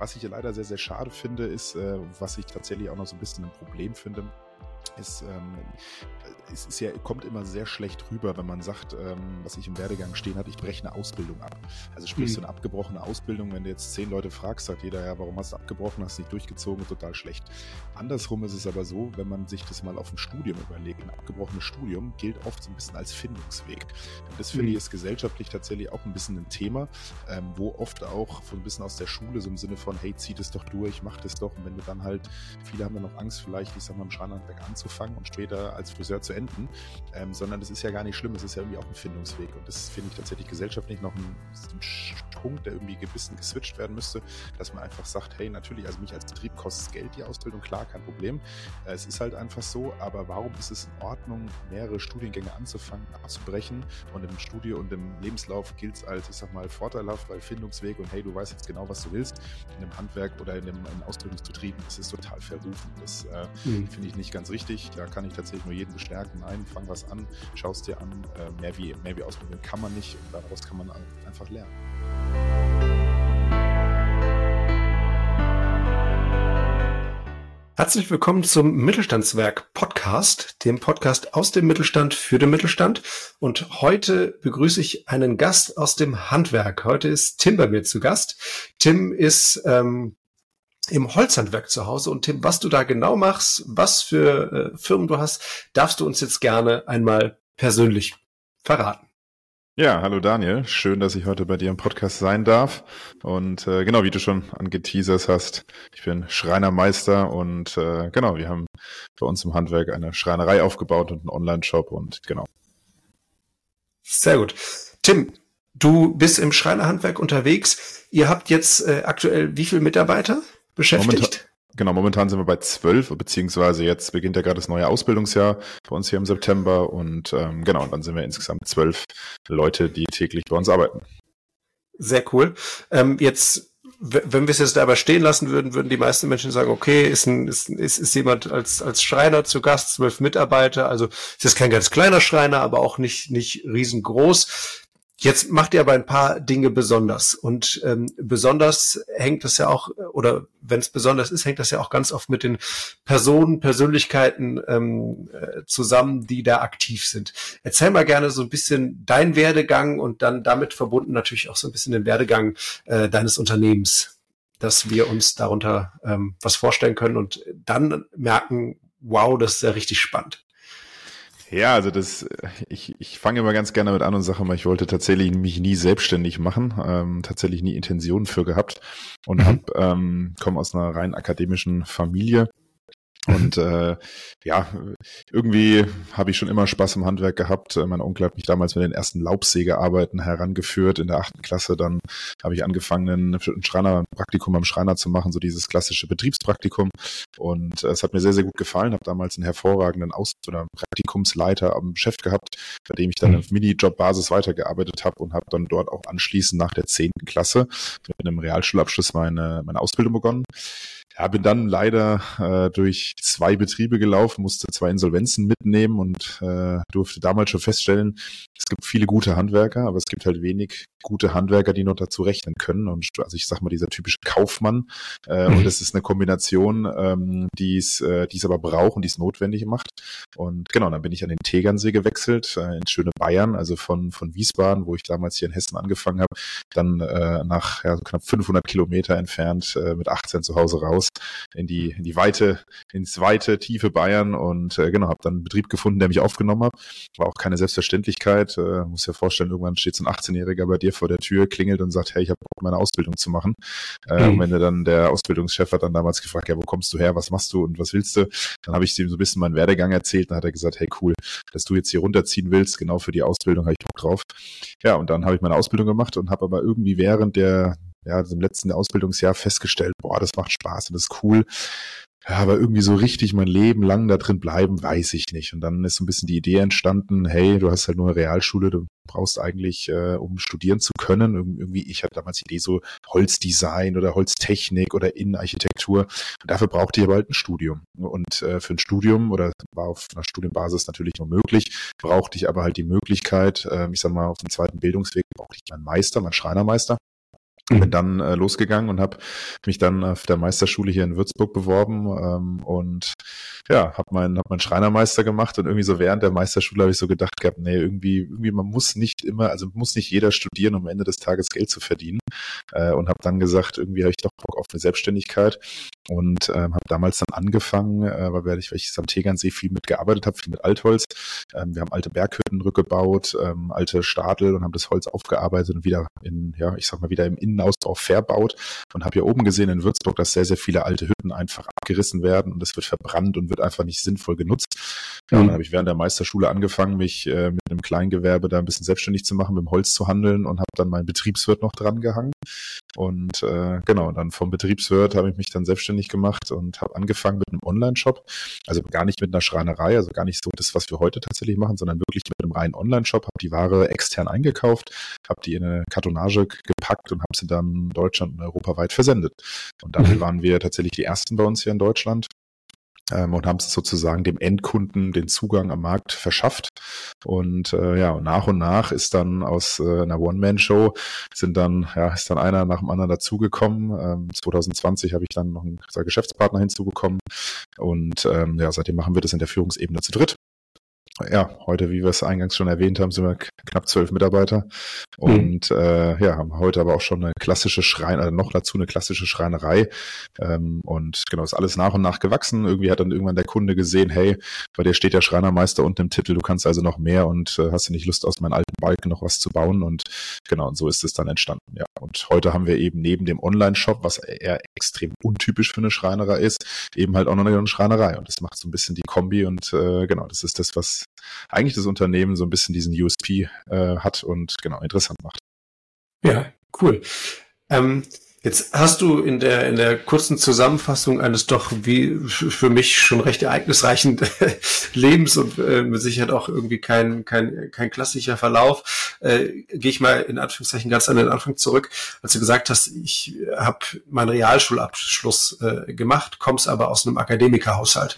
Was ich leider sehr, sehr schade finde, ist, was ich tatsächlich auch noch so ein bisschen ein Problem finde, es ist ja, kommt immer sehr schlecht rüber, wenn man sagt, was ich im Werdegang stehen hatte, ich breche eine Ausbildung ab. Also sprich, so eine abgebrochene Ausbildung, wenn du jetzt 10 Leute fragst, sagt jeder, ja, warum hast du abgebrochen, hast du nicht durchgezogen, total schlecht. Andersrum ist es aber so, wenn man sich das mal auf ein Studium überlegt, ein abgebrochenes Studium gilt oft so ein bisschen als Findungsweg. Und das finde ich ist gesellschaftlich tatsächlich auch ein bisschen ein Thema, wo oft auch so ein bisschen aus der Schule so im Sinne von, hey, zieh das doch durch, mach das doch. Und wenn du dann halt, viele haben dann noch Angst vielleicht, ich sag mal, im Schreinerhandwerk anzufangen und später als Friseur zu enden, sondern das ist ja gar nicht schlimm, es ist ja irgendwie auch ein Findungsweg und das finde ich tatsächlich gesellschaftlich noch ein Punkt, der irgendwie ein bisschen geswitcht werden müsste, dass man einfach sagt, hey, natürlich, also mich als Betrieb kostet Geld, die Ausbildung, klar, kein Problem, es ist halt einfach so, aber warum ist es in Ordnung, mehrere Studiengänge anzufangen, abzubrechen und im Studio und im Lebenslauf gilt es als, ich sag mal, vorteilhaft, weil Findungsweg und hey, du weißt jetzt genau, was du willst, in einem Handwerk oder in Ausbildungsbetrieben, das ist total verrufen, das finde ich nicht ganz richtig, da kann ich tatsächlich nur jeden bestärken, nein, fang was an, schau es dir an, mehr wie Ausbildung kann man nicht und daraus kann man einfach lernen. Herzlich willkommen zum Mittelstandswerk Podcast, dem Podcast aus dem Mittelstand für den Mittelstand. Und heute begrüße ich einen Gast aus dem Handwerk. Heute ist Tim bei mir zu Gast. Tim ist im Holzhandwerk zu Hause. Und Tim, was du da genau machst, was für Firmen du hast, darfst du uns jetzt gerne einmal persönlich verraten. Ja, hallo Daniel. Schön, dass ich heute bei dir im Podcast sein darf. Und genau, wie du schon angeteasert hast, ich bin Schreinermeister und genau, wir haben bei uns im Handwerk eine Schreinerei aufgebaut und einen Online-Shop und genau. Sehr gut. Tim, du bist im Schreinerhandwerk unterwegs. Ihr habt jetzt aktuell wie viele Mitarbeiter beschäftigt? Momentan sind wir bei 12, beziehungsweise jetzt beginnt ja gerade das neue Ausbildungsjahr bei uns hier im September und genau, dann sind wir insgesamt 12 Leute, die täglich bei uns arbeiten. Sehr cool. Jetzt, wenn wir es jetzt dabei stehen lassen würden die meisten Menschen sagen, okay, ist jemand als Schreiner zu Gast, 12 Mitarbeiter, also es ist kein ganz kleiner Schreiner, aber auch nicht riesengroß. Jetzt macht ihr aber ein paar Dinge besonders und besonders hängt das ja auch, oder wenn es besonders ist, hängt das ja auch ganz oft mit den Persönlichkeiten zusammen, die da aktiv sind. Erzähl mal gerne so ein bisschen deinen Werdegang und dann damit verbunden natürlich auch so ein bisschen den Werdegang deines Unternehmens, dass wir uns darunter was vorstellen können und dann merken, wow, das ist ja richtig spannend. Ja, also ich fange immer ganz gerne damit an und sage mal, ich wollte tatsächlich mich nie selbstständig machen, tatsächlich nie Intentionen für gehabt und komme aus einer rein akademischen Familie. Und ja, irgendwie habe ich schon immer Spaß im Handwerk gehabt. Mein Onkel hat mich damals mit den ersten Laubsägearbeiten herangeführt in der 8. Klasse. Dann habe ich angefangen, ein Praktikum beim Schreiner zu machen, so dieses klassische Betriebspraktikum. Und es hat mir sehr, sehr gut gefallen. Habe damals einen hervorragenden Praktikumsleiter am Chef gehabt, bei dem ich dann auf Minijob-Basis weitergearbeitet habe und habe dann dort auch anschließend nach der 10. Klasse mit einem Realschulabschluss meine Ausbildung begonnen. Ja, bin dann leider durch 2 Betriebe gelaufen, musste 2 Insolvenzen mitnehmen und durfte damals schon feststellen, es gibt viele gute Handwerker, aber es gibt halt wenig gute Handwerker, die noch dazu rechnen können. Und also ich sag mal, dieser typische Kaufmann, und das ist eine Kombination, die es aber braucht und die es notwendig macht. Und genau, dann bin ich an den Tegernsee gewechselt, ins schöne Bayern, also von Wiesbaden, wo ich damals hier in Hessen angefangen habe, dann nach so knapp 500 Kilometer entfernt mit 18 zu Hause raus ins weite, tiefe Bayern und genau, habe dann einen Betrieb gefunden, der mich aufgenommen hat. War auch keine Selbstverständlichkeit. Muss ja vorstellen, irgendwann steht so ein 18-Jähriger bei dir vor der Tür, klingelt und sagt, hey, ich habe Bock, meine Ausbildung zu machen. Und wenn der Ausbildungschef hat dann damals gefragt, ja, wo kommst du her, was machst du und was willst du? Dann habe ich ihm so ein bisschen meinen Werdegang erzählt. Dann hat er gesagt, hey, cool, dass du jetzt hier runterziehen willst, genau für die Ausbildung habe ich Bock drauf. Ja, und dann habe ich meine Ausbildung gemacht und habe aber irgendwie während im letzten Ausbildungsjahr festgestellt, boah, das macht Spaß und das ist cool. Ja, aber irgendwie so richtig mein Leben lang da drin bleiben, weiß ich nicht. Und dann ist so ein bisschen die Idee entstanden, hey, du hast halt nur eine Realschule, du brauchst eigentlich, um studieren zu können, irgendwie, ich hatte damals die Idee so Holzdesign oder Holztechnik oder Innenarchitektur. Und dafür brauchte ich aber halt ein Studium. Und für ein Studium, oder war auf einer Studienbasis natürlich nur möglich, brauchte ich aber halt die Möglichkeit, ich sag mal, auf dem zweiten Bildungsweg brauchte ich meinen Schreinermeister. Bin dann losgegangen und habe mich dann auf der Meisterschule hier in Würzburg beworben und ja, habe meinen Schreinermeister gemacht und irgendwie so während der Meisterschule habe ich so gedacht gehabt, nee, irgendwie man muss nicht immer, also muss nicht jeder studieren, um am Ende des Tages Geld zu verdienen und habe dann gesagt, irgendwie habe ich doch Bock auf eine Selbstständigkeit und habe damals dann angefangen, weil ich am Tegernsee viel mitgearbeitet habe, viel mit Altholz. Wir haben alte Berghütten rückgebaut, alte Stadel und haben das Holz aufgearbeitet und wieder wieder im Innenausbau verbaut und habe hier oben gesehen in Würzburg, dass sehr, sehr viele alte Hütten einfach abgerissen werden und es wird verbrannt und wird einfach nicht sinnvoll genutzt. Ja, und dann habe ich während der Meisterschule angefangen, mich mit einem Kleingewerbe da ein bisschen selbstständig zu machen, mit dem Holz zu handeln und habe dann meinen Betriebswirt noch dran gehangen. Und dann vom Betriebswirt habe ich mich dann selbstständig gemacht und habe angefangen mit einem Online-Shop, also gar nicht mit einer Schreinerei, also gar nicht so das, was wir heute tatsächlich machen, sondern wirklich mit einem reinen Online-Shop, habe die Ware extern eingekauft, habe die in eine Kartonage gepackt und habe sie dann Deutschland und europaweit versendet. Und damit waren wir tatsächlich die ersten bei uns hier in Deutschland. Und haben sozusagen dem Endkunden den Zugang am Markt verschafft. Und und nach ist dann aus einer One-Man-Show ist dann einer nach dem anderen dazugekommen. 2020 habe ich dann noch einen Geschäftspartner hinzubekommen. Und seitdem machen wir das in der Führungsebene zu dritt. Ja, heute, wie wir es eingangs schon erwähnt haben, sind wir knapp 12 Mitarbeiter und haben heute aber auch schon eine klassische noch dazu eine klassische Schreinerei und genau, ist alles nach und nach gewachsen. Irgendwie hat dann irgendwann der Kunde gesehen, hey, bei dir steht der Schreinermeister unten im Titel, du kannst also noch mehr und hast du nicht Lust, aus meinen alten Balken noch was zu bauen und genau, und so ist es dann entstanden. Ja, und heute haben wir eben neben dem Online-Shop, was eher extrem untypisch für eine Schreinerei ist, eben halt auch noch eine Schreinerei und das macht so ein bisschen die Kombi und das ist das, was eigentlich das Unternehmen so ein bisschen diesen USP hat und genau interessant macht. Ja, cool. Jetzt hast du in der kurzen Zusammenfassung eines doch wie für mich schon recht ereignisreichen Lebens und mit Sicherheit auch irgendwie kein klassischer Verlauf, gehe ich mal in Anführungszeichen ganz an den Anfang zurück, als du gesagt hast, ich habe meinen Realschulabschluss gemacht, kommst aber aus einem Akademikerhaushalt.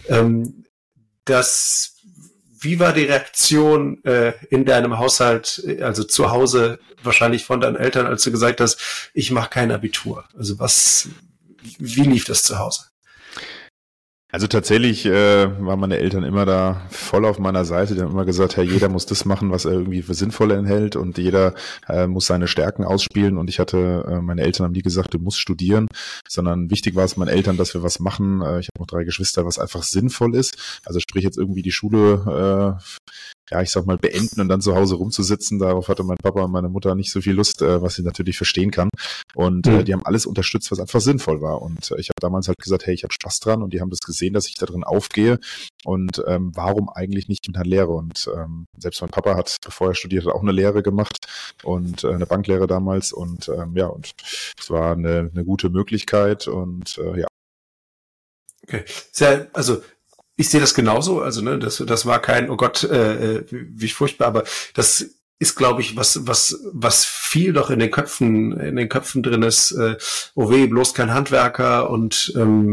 Wie war die Reaktion in deinem Haushalt, also zu Hause, wahrscheinlich von deinen Eltern, als du gesagt hast, ich mache kein Abitur? Also wie lief das zu Hause? Also tatsächlich waren meine Eltern immer da voll auf meiner Seite. Die haben immer gesagt, hey, jeder muss das machen, was er irgendwie für sinnvoll enthält und jeder muss seine Stärken ausspielen. Und meine Eltern haben nie gesagt, du musst studieren, sondern wichtig war es meinen Eltern, dass wir was machen. Ich habe noch 3 Geschwister, was einfach sinnvoll ist. Also sprich jetzt irgendwie die Schule beenden und dann zu Hause rumzusitzen. Darauf hatte mein Papa und meine Mutter nicht so viel Lust, was ich natürlich verstehen kann. Und die haben alles unterstützt, was einfach sinnvoll war. Und ich habe damals halt gesagt, hey, ich habe Spaß dran und die haben das gesehen, dass ich da drin aufgehe und warum eigentlich nicht mit einer Lehre? Und selbst mein Papa hat, bevor er studiert hat, auch eine Lehre gemacht und eine Banklehre damals und und es war eine gute Möglichkeit und ja. Okay, sehr, also ich sehe das genauso, also das war kein, oh Gott, wie furchtbar, aber das ist, glaube ich, was viel doch in den Köpfen drin ist, oh weh, bloß kein Handwerker und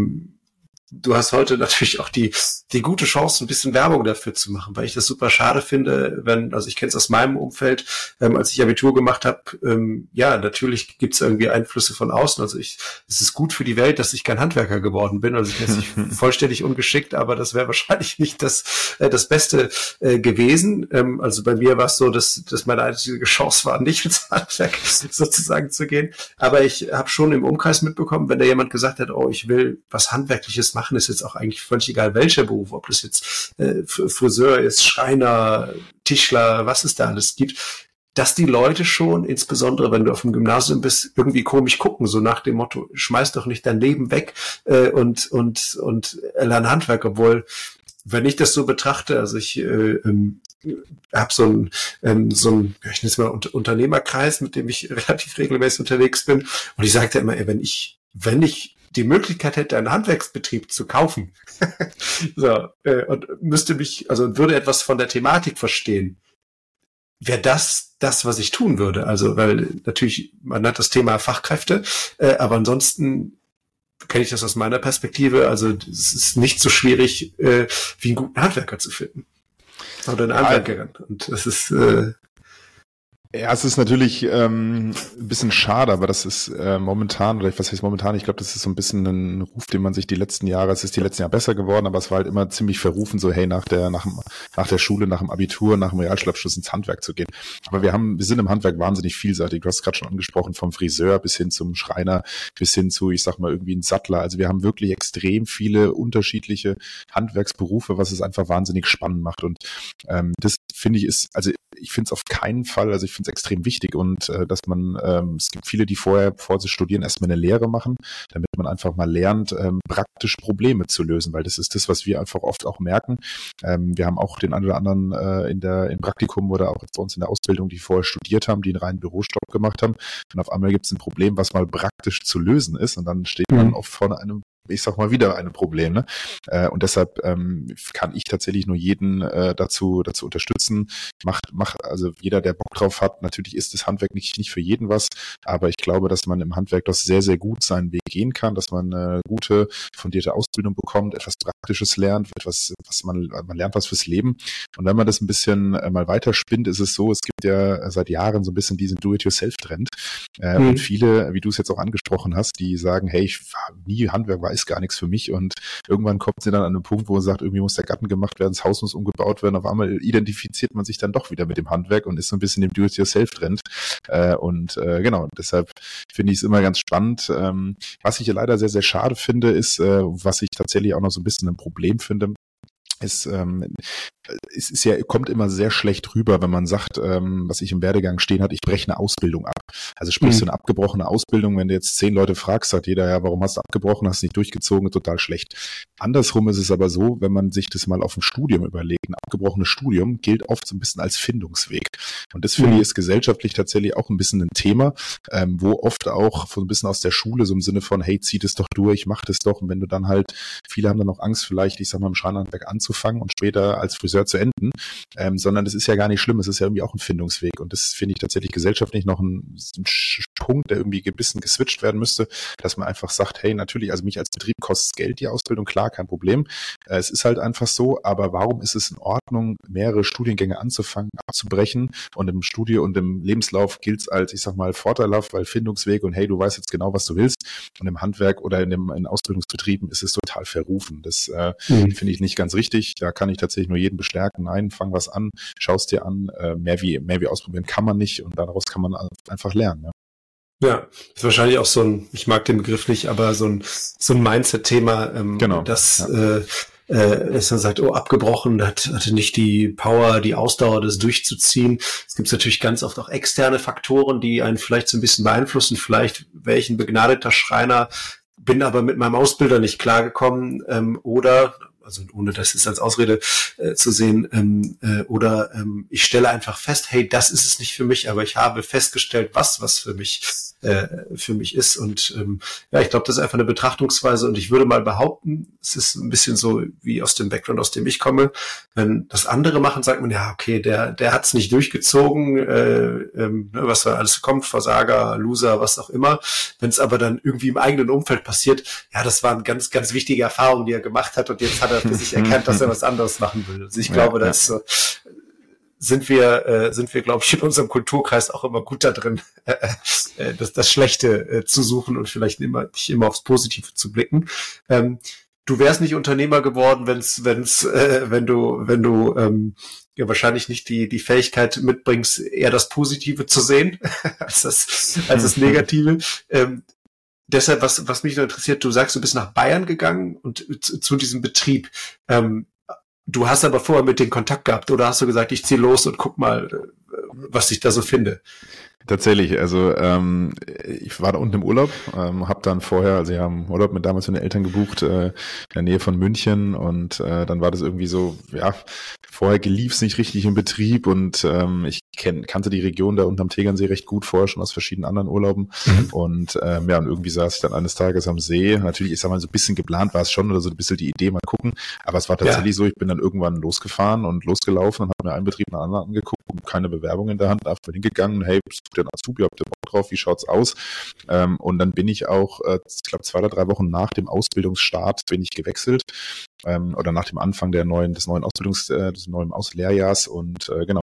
du hast heute natürlich auch die gute Chance, ein bisschen Werbung dafür zu machen, weil ich das super schade finde, also ich kenne es aus meinem Umfeld, als ich Abitur gemacht habe, natürlich gibt es irgendwie Einflüsse von außen, also es ist gut für die Welt, dass ich kein Handwerker geworden bin, also ich bin jetzt nicht vollständig ungeschickt, aber das wäre wahrscheinlich nicht das Beste gewesen, also bei mir war es so, dass meine einzige Chance war, nicht ins Handwerk sozusagen zu gehen, aber ich habe schon im Umkreis mitbekommen, wenn da jemand gesagt hat, oh, ich will was Handwerkliches machen, ist jetzt auch eigentlich völlig egal, welcher Beruf, ob das jetzt Friseur ist, Schreiner, Tischler, was es da alles gibt, dass die Leute schon, insbesondere wenn du auf dem Gymnasium bist, irgendwie komisch gucken, so nach dem Motto, schmeiß doch nicht dein Leben weg und lern Handwerk, obwohl, wenn ich das so betrachte, also ich habe so ein ich nenne es mal Unternehmerkreis, mit dem ich relativ regelmäßig unterwegs bin und ich sagte immer, wenn ich die Möglichkeit hätte, einen Handwerksbetrieb zu kaufen, und würde etwas von der Thematik verstehen, wäre das, was ich tun würde. Also, weil natürlich, man hat das Thema Fachkräfte, aber ansonsten kenne ich das aus meiner Perspektive. Also, es ist nicht so schwierig, wie einen guten Handwerker zu finden. Oder eine Handwerkerin. Und das ist, Ja, es ist natürlich ein bisschen schade, aber das ist momentan, oder was heißt momentan, ich glaube, das ist so ein bisschen ein Ruf, den man sich es ist die letzten Jahre besser geworden, aber es war halt immer ziemlich verrufen, so hey, nach der Schule, nach dem Abitur, nach dem Realschulabschluss ins Handwerk zu gehen. Aber wir sind im Handwerk wahnsinnig vielseitig. Du hast es gerade schon angesprochen, vom Friseur bis hin zum Schreiner, bis hin zu, ich sag mal, irgendwie ein Sattler. Also wir haben wirklich extrem viele unterschiedliche Handwerksberufe, was es einfach wahnsinnig spannend macht. Und das finde ich ich finde es auf keinen Fall, also ich finde es extrem wichtig und dass man, es gibt viele, die bevor sie studieren, erstmal eine Lehre machen, damit man einfach mal lernt, praktisch Probleme zu lösen, weil das ist das, was wir einfach oft auch merken. Wir haben auch den einen oder anderen im Praktikum oder auch jetzt bei uns in der Ausbildung, die vorher studiert haben, die einen reinen Bürojob gemacht haben und auf einmal gibt es ein Problem, was mal praktisch zu lösen ist und dann steht man oft vor einem, ich sag mal, wieder ein Problem. Ne? Und deshalb kann ich tatsächlich nur jeden dazu unterstützen. Also jeder, der Bock drauf hat, natürlich ist das Handwerk nicht für jeden was, aber ich glaube, dass man im Handwerk doch sehr, sehr gut seinen Weg gehen kann, dass man eine gute, fundierte Ausbildung bekommt, etwas Praktisches lernt, man lernt was fürs Leben. Und wenn man das ein bisschen mal weiterspinnt, ist es so, es gibt ja seit Jahren so ein bisschen diesen Do-it-yourself-Trend. Und viele, wie du es jetzt auch angesprochen hast, die sagen, hey, Handwerk war ist gar nichts für mich und irgendwann kommt sie dann an einen Punkt, wo man sagt, irgendwie muss der Garten gemacht werden, das Haus muss umgebaut werden, auf einmal identifiziert man sich dann doch wieder mit dem Handwerk und ist so ein bisschen im Do-it-yourself-Trend genau, deshalb finde ich es immer ganz spannend. Was ich leider sehr, sehr schade finde, ist, was ich tatsächlich auch noch so ein bisschen ein Problem finde, kommt immer sehr schlecht rüber, wenn man sagt, was ich im Werdegang stehen hat, ich breche eine Ausbildung ab. Also sprich, so eine abgebrochene Ausbildung, wenn du jetzt 10 Leute fragst, sagt jeder, ja, warum hast du abgebrochen, hast du nicht durchgezogen, total schlecht. Andersrum ist es aber so, wenn man sich das mal auf ein Studium überlegt, ein abgebrochenes Studium gilt oft so ein bisschen als Findungsweg. Und das finde ich ist gesellschaftlich tatsächlich auch ein bisschen ein Thema, wo oft auch so ein bisschen aus der Schule so im Sinne von, hey, zieh das doch durch, mach das doch. Und wenn du dann halt, viele haben dann noch Angst vielleicht, ich sag mal, im Schreinerhandwerk anzufangen und später als Friseur zu enden, sondern das ist ja gar nicht schlimm, es ist ja irgendwie auch ein Findungsweg und das finde ich tatsächlich gesellschaftlich noch ein Punkt, der irgendwie ein bisschen geswitcht werden müsste, dass man einfach sagt, hey, natürlich, also mich als Betrieb kostet Geld, die Ausbildung, klar, kein Problem, es ist halt einfach so, aber warum ist es in Ordnung, mehrere Studiengänge anzufangen, abzubrechen und im Studio und im Lebenslauf gilt es als, ich sag mal, vorteilhaft, weil Findungsweg und hey, du weißt jetzt genau, was du willst und im Handwerk oder in Ausbildungsbetrieben ist es total verrufen, das finde ich nicht ganz richtig, da kann ich tatsächlich nur jeden bestärken, nein, fang was an, schaust dir an, mehr wie ausprobieren kann man nicht und daraus kann man einfach lernen. Ja, ist wahrscheinlich auch ich mag den Begriff nicht, aber so ein Mindset-Thema, genau. dass dass man sagt, oh, abgebrochen, hatte nicht die Power, die Ausdauer, das durchzuziehen. Es gibt natürlich ganz oft auch externe Faktoren, die einen vielleicht so ein bisschen beeinflussen. Vielleicht wäre ich ein begnadeter Schreiner, bin aber mit meinem Ausbilder nicht klargekommen oder also ohne das jetzt als Ausrede zu sehen, ich stelle einfach fest, hey, das ist es nicht für mich, aber ich habe festgestellt, was für mich ist und ich glaube, das ist einfach eine Betrachtungsweise und ich würde mal behaupten, es ist ein bisschen so wie aus dem Background, aus dem ich komme, wenn das andere machen, sagt man, ja, okay, der hat es nicht durchgezogen, was da alles kommt, Versager, Loser, was auch immer, wenn es aber dann irgendwie im eigenen Umfeld passiert, ja, das waren ganz, ganz wichtige Erfahrungen, die er gemacht hat und jetzt hat er für sich erkannt, dass er was anderes machen will. Also ich glaube, dass sind wir, glaube ich, in unserem Kulturkreis auch immer gut da drin, das Schlechte zu suchen und vielleicht nicht immer aufs Positive zu blicken. Du wärst nicht Unternehmer geworden, wenn du ja wahrscheinlich nicht die Fähigkeit mitbringst, eher das Positive zu sehen als das Negative. Deshalb, was mich noch interessiert, du sagst, du bist nach Bayern gegangen und zu diesem Betrieb. Du hast aber vorher mit denen Kontakt gehabt oder hast du gesagt, ich ziehe los und guck mal, was ich da so finde? Tatsächlich, also ich war da unten im Urlaub, habe dann vorher, also wir haben Urlaub mit damals mit den Eltern gebucht, in der Nähe von München und dann war das irgendwie so, ja, vorher lief es nicht richtig im Betrieb und ich kannte die Region da unten am Tegernsee recht gut vorher schon aus verschiedenen anderen Urlauben und und irgendwie saß ich dann eines Tages am See, natürlich, ich sag mal, so ein bisschen geplant war es schon oder so ein bisschen die Idee, mal gucken, aber es war tatsächlich so, ich bin dann irgendwann losgefahren und losgelaufen und habe mir einen Betrieb nach anderen angeguckt, keine Bewerbung in der Hand, einfach hingegangen, hey, den Azubi, habt ihr Bock drauf, wie schaut's aus? Und dann bin ich auch, ich glaube 2 oder 3 Wochen nach dem Ausbildungsstart bin ich gewechselt oder nach dem Anfang des neuen Lehrjahrs und genau,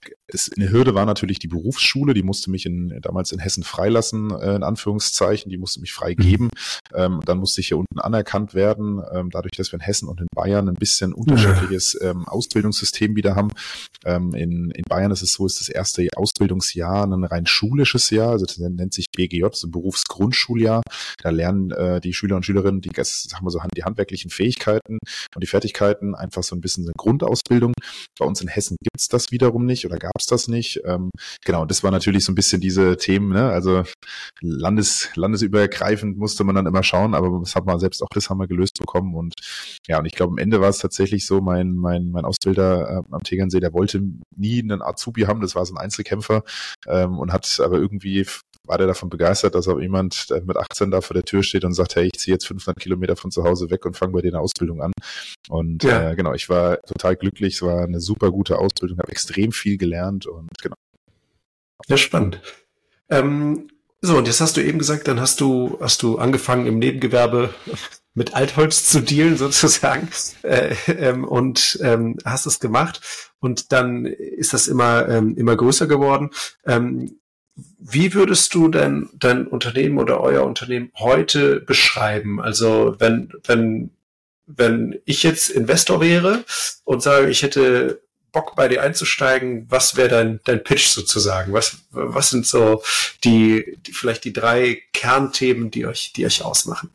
eine Hürde war natürlich die Berufsschule, die musste mich damals in Hessen freilassen, in Anführungszeichen, die musste mich freigeben. Dann musste ich hier unten anerkannt werden, dadurch, dass wir in Hessen und in Bayern ein bisschen unterschiedliches Ausbildungssystem wieder haben. In Bayern ist es so, ist das erste Ausbildungsjahr ein rein schulisches Jahr, also das nennt sich BGJ, so ein Berufsgrundschuljahr. Da lernen die Schüler und Schülerinnen die handwerklichen Fähigkeiten und die Fertigkeiten, einfach so ein bisschen eine Grundausbildung. Bei uns in Hessen gibt's das wiederum nicht oder gab's das nicht. Genau, das war natürlich so ein bisschen diese Themen, ne? Also landesübergreifend musste man dann immer schauen, aber das haben wir gelöst bekommen. Und ja, und ich glaube, am Ende war es tatsächlich so, mein Ausbilder am Tegernsee, der wollte nie einen Azubi haben, das war so ein Einzelkämpfer, und war der davon begeistert, dass auch jemand mit 18 da vor der Tür steht und sagt, hey, ich ziehe jetzt 500 Kilometer von zu Hause weg und fange bei dir eine Ausbildung an. Und genau, ich war total glücklich, es war eine super gute Ausbildung, habe extrem viel gelernt und genau. Ja, spannend. Und jetzt hast du eben gesagt, dann hast du angefangen im Nebengewerbe mit Altholz zu dealen sozusagen und hast es gemacht und dann ist das immer größer geworden. Wie würdest du denn dein Unternehmen oder euer Unternehmen heute beschreiben? Also wenn ich jetzt Investor wäre und sage, ich hätte Bock bei dir einzusteigen, was wäre dein Pitch sozusagen? Was sind so vielleicht die 3 Kernthemen, die euch ausmachen?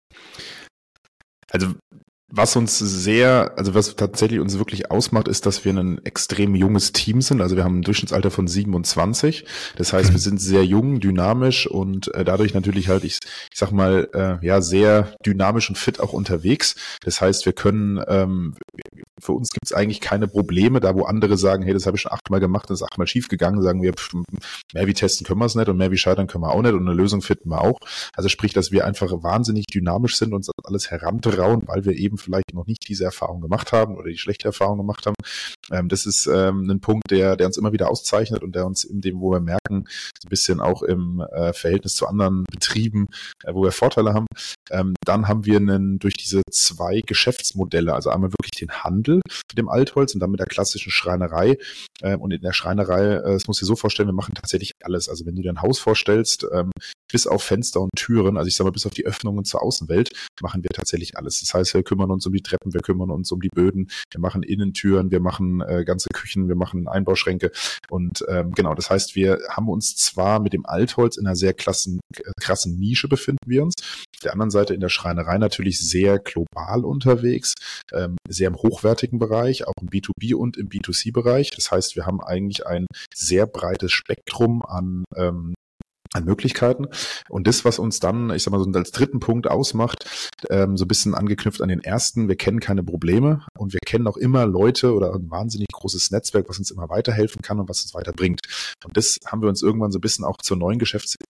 Also was tatsächlich uns wirklich ausmacht, ist, dass wir ein extrem junges Team sind. Also wir haben ein Durchschnittsalter von 27. Das heißt, wir sind sehr jung, dynamisch und dadurch natürlich halt, ich sag mal, sehr dynamisch und fit auch unterwegs. Das heißt, wir können, für uns gibt es eigentlich keine Probleme, da wo andere sagen, hey, das habe ich schon 8-mal gemacht, das ist 8-mal schief gegangen, sagen wir, mehr wie testen können wir es nicht und mehr wie scheitern können wir auch nicht und eine Lösung finden wir auch. Also sprich, dass wir einfach wahnsinnig dynamisch sind und uns alles herantrauen, weil wir eben vielleicht noch nicht diese Erfahrung gemacht haben oder die schlechte Erfahrung gemacht haben. Das ist ein Punkt, der uns immer wieder auszeichnet und der uns in dem, wo wir merken, so ein bisschen auch im Verhältnis zu anderen Betrieben, wo wir Vorteile haben. Dann haben wir durch diese 2 Geschäftsmodelle, also einmal wirklich den Handel mit dem Altholz und dann mit der klassischen Schreinerei. Und in der Schreinerei, das musst du dir so vorstellen, wir machen tatsächlich alles. Also wenn du dir ein Haus vorstellst, bis auf Fenster und Türen, also ich sag mal, bis auf die Öffnungen zur Außenwelt, machen wir tatsächlich alles. Das heißt, wir kümmern uns um die Treppen, wir kümmern uns um die Böden, wir machen Innentüren, wir machen ganze Küchen, wir machen Einbauschränke und genau, das heißt, wir haben uns zwar mit dem Altholz in einer sehr krassen Nische befinden wir uns, auf der anderen Seite in der Schreinerei natürlich sehr global unterwegs, sehr im hochwertigen Bereich, auch im B2B und im B2C-Bereich. Das heißt, wir haben eigentlich ein sehr breites Spektrum an Möglichkeiten. Und das, was uns dann, ich sag mal, so als dritten Punkt ausmacht, so ein bisschen angeknüpft an den ersten, wir kennen keine Probleme und wir kennen auch immer Leute oder ein wahnsinnig großes Netzwerk, was uns immer weiterhelfen kann und was uns weiterbringt. Und das haben wir uns irgendwann so ein bisschen auch zur neuen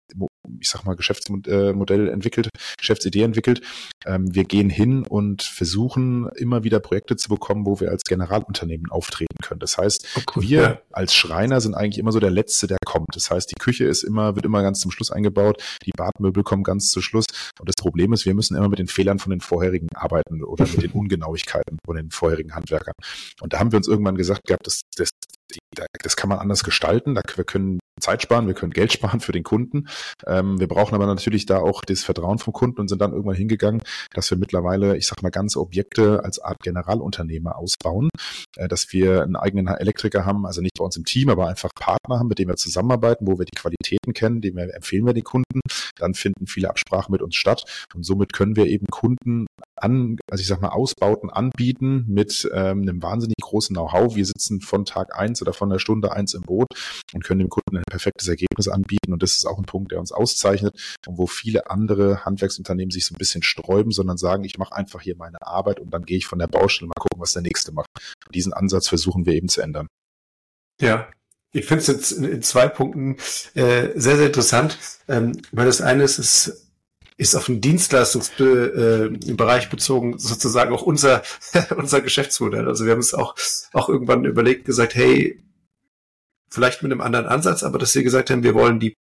Geschäftsmodell entwickelt, Geschäftsidee entwickelt. Wir gehen hin und versuchen immer wieder Projekte zu bekommen, wo wir als Generalunternehmen auftreten können. Das heißt, wir als Schreiner sind eigentlich immer so der Letzte, der kommt. Das heißt, die Küche wird immer ganz zum Schluss eingebaut, die Badmöbel kommen ganz zum Schluss. Und das Problem ist, wir müssen immer mit den Fehlern von den vorherigen arbeiten oder mit den Ungenauigkeiten von den vorherigen Handwerkern. Und da haben wir uns irgendwann gesagt gehabt, das kann man anders gestalten. Wir können Zeit sparen, wir können Geld sparen für den Kunden. Wir brauchen aber natürlich da auch das Vertrauen vom Kunden und sind dann irgendwann hingegangen, dass wir mittlerweile, ich sag mal, ganze Objekte als Art Generalunternehmer ausbauen, dass wir einen eigenen Elektriker haben, also nicht bei uns im Team, aber einfach Partner haben, mit denen wir zusammenarbeiten, wo wir die Qualitäten kennen, empfehlen wir den Kunden. Dann finden viele Absprachen mit uns statt und somit können wir eben Kunden Ausbauten anbieten mit einem wahnsinnig großen Know-how. Wir sitzen von Tag 1 oder von der Stunde 1 im Boot und können dem Kunden ein perfektes Ergebnis anbieten. Und das ist auch ein Punkt, der uns auszeichnet und wo viele andere Handwerksunternehmen sich so ein bisschen sträuben, sondern sagen, ich mache einfach hier meine Arbeit und dann gehe ich von der Baustelle mal gucken, was der Nächste macht. Und diesen Ansatz versuchen wir eben zu ändern. Ja. Ich finde es jetzt in 2 Punkten sehr, sehr interessant, weil das eine ist auf den Dienstleistungsbereich bezogen sozusagen auch unser Geschäftsmodell. Also wir haben es auch irgendwann überlegt, gesagt, hey, vielleicht mit einem anderen Ansatz, aber dass wir gesagt haben, wir wollen die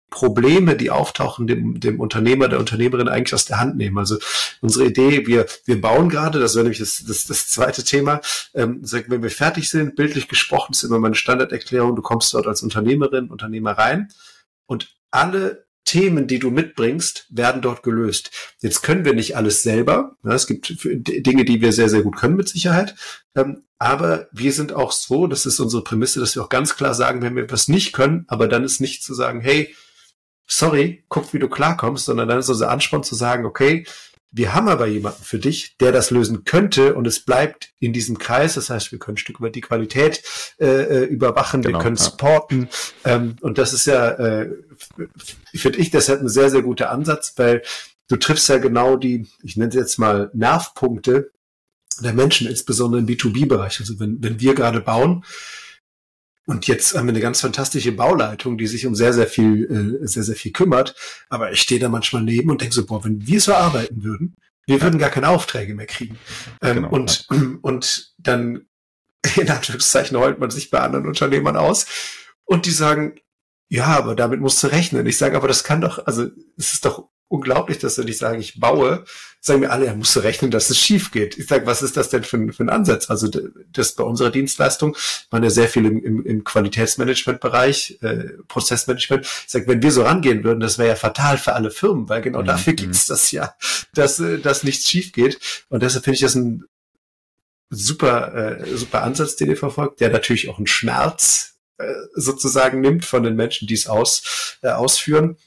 Probleme, die auftauchen, dem Unternehmer, der Unternehmerin eigentlich aus der Hand nehmen. Also unsere Idee, wir bauen gerade, das wäre nämlich das zweite Thema, wenn wir fertig sind, bildlich gesprochen, ist immer meine Standarderklärung, du kommst dort als Unternehmerin, Unternehmer rein und alle Themen, die du mitbringst, werden dort gelöst. Jetzt können wir nicht alles selber. Ja, es gibt Dinge, die wir sehr, sehr gut können mit Sicherheit. Aber wir sind auch so, das ist unsere Prämisse, dass wir auch ganz klar sagen, wenn wir etwas nicht können, aber dann ist nicht zu sagen, hey, sorry, guck, wie du klarkommst, sondern dann ist unser Ansporn zu sagen, okay, wir haben aber jemanden für dich, der das lösen könnte und es bleibt in diesem Kreis. Das heißt, wir können ein Stück über die Qualität überwachen, genau, wir können supporten. Und das ist ja, finde ich, deshalb ein sehr, sehr guter Ansatz, weil du triffst ja genau die, ich nenne sie jetzt mal Nervpunkte der Menschen, insbesondere im B2B-Bereich. Also wenn wir gerade bauen, und jetzt haben wir eine ganz fantastische Bauleitung, die sich um sehr, sehr viel kümmert. Aber ich stehe da manchmal neben und denke so, boah, wenn wir so arbeiten würden, wir würden gar keine Aufträge mehr kriegen. Genau, und dann, in Anführungszeichen, heult man sich bei anderen Unternehmern aus. Und die sagen, ja, aber damit musst du rechnen. Ich sage, aber das kann doch, also es ist doch unglaublich, dass wenn ich sage, ich baue, sagen mir alle, ja, musst du rechnen, dass es schief geht. Ich sage, was ist das denn für ein Ansatz? Also das bei unserer Dienstleistung, waren ja sehr viel im Qualitätsmanagement-Bereich, Prozessmanagement. Ich sage, wenn wir so rangehen würden, das wäre ja fatal für alle Firmen, weil genau dafür gibt's das ja, dass nichts schief geht. Und deshalb finde ich das ein super Ansatz, den ihr verfolgt, der natürlich auch einen Schmerz sozusagen nimmt von den Menschen, die es ausführen.